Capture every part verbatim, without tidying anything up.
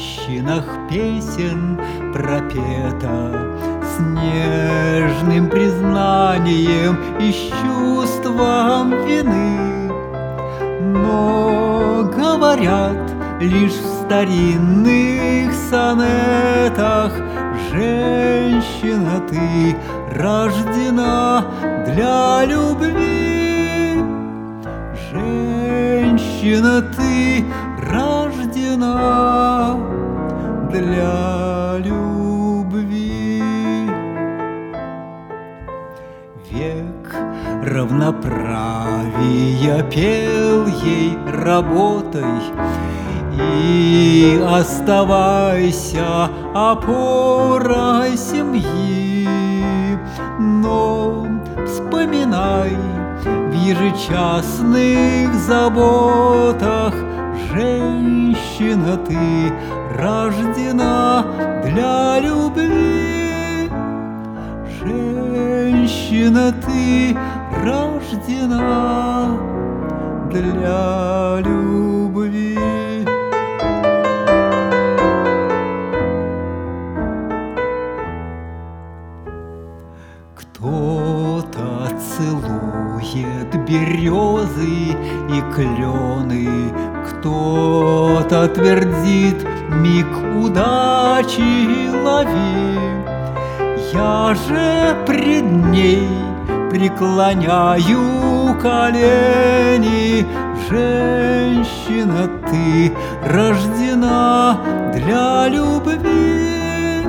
трещинах песен пропета, с нежным признанием и с чувством вины. Но говорят лишь в старинных сонетах: женщина, ты рождена для любви. Женщина, ты рождена для любви. Век равноправия пел ей: работай и оставайся опорой семьи. Но вспоминай в ежечасных заботах: женщина, ты рождена для любви. Женщина, ты рождена для любви. Кто-то целует березы и клены, кто-то твердит: миг удачи лови. Я же пред ней преклоняю колени: женщина, ты рождена для любви.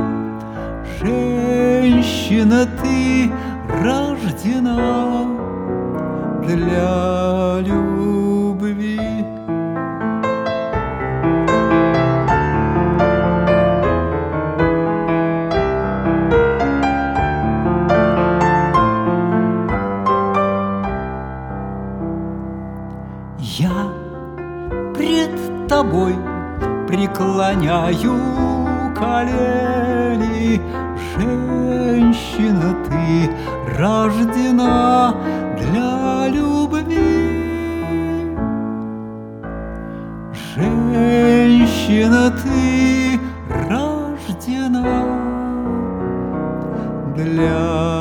Женщина, ты рождена для любви. Я пред тобой преклоняю колени: женщина, ты рождена для любви. Женщина, ты рождена для